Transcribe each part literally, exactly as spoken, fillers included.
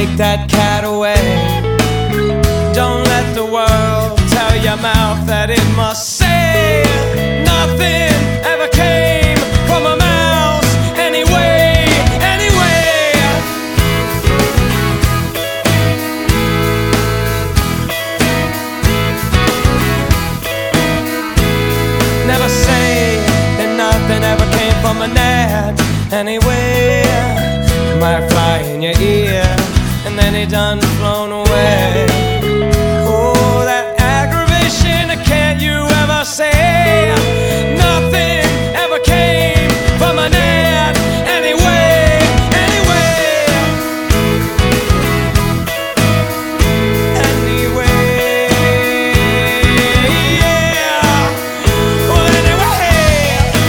take that cat away. Don't let the world tell your mouth that it must say nothing ever came from a mouse anyway, anyway. Never say that nothing ever came from a gnat anyway. Might fly in your ear and then he done flown away. Oh, that aggravation, can't you ever say nothing ever came from a gnat anyway, anyway, anyway, yeah, well anyway.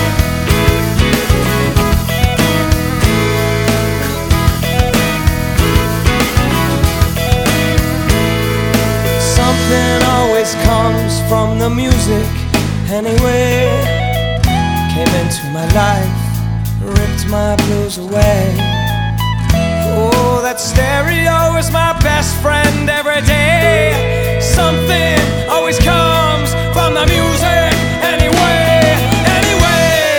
Something always comes from the music anyway. Came into my life, ripped my blues away. Oh, that stereo is my best friend every day. Something always comes from the music anyway, anyway,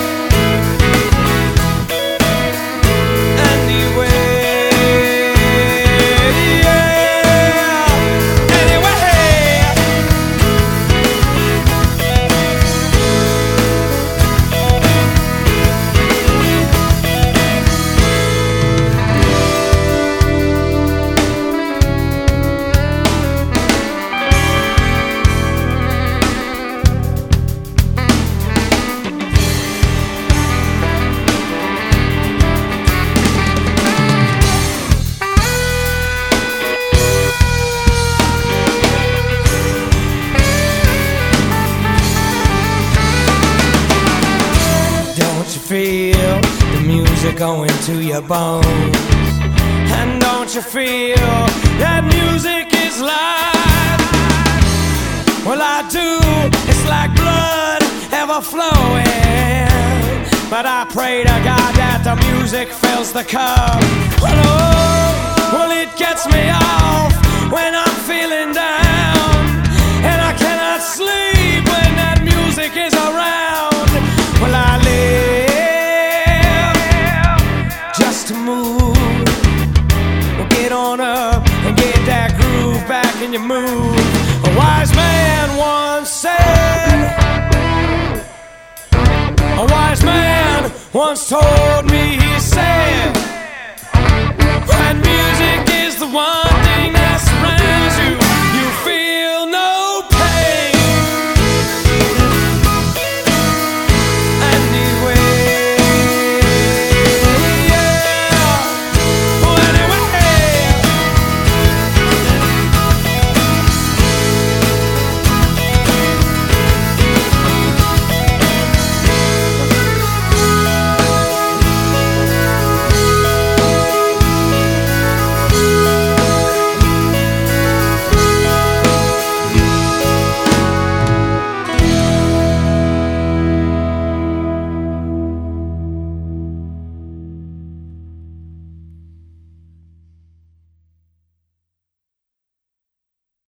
anyway, yeah, anyway. Don't you feel the music going to your bones? And don't you feel that music is life? Well, I do, it's like blood ever flowing. But I pray to God that the music fills the cup. Well, oh, well, it gets me off when I'm feeling down. And I cannot sleep when that music is around. Well, I live just to move. Well, get on up and get that groove back in your mood. A wise man once said, a wise man once told me, he said, that music is the one